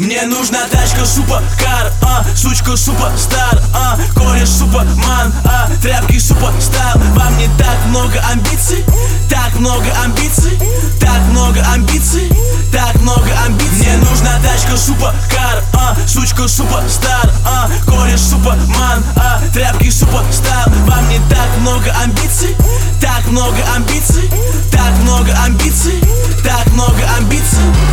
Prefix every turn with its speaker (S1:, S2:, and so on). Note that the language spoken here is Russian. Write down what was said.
S1: Мне нужна тачка суперкар, сучка суперстар, кореш суперман, тряпки суперстайл. Вам не так много амбиций, так много амбиций, так много амбиций, так много амбиций. Мне нужна тачка суперкар, сучка суперстар, кореш суперман, тряпки суперстайл. Вам не так много амбиций, так много амбиций, так много амбиций, так много амбиций.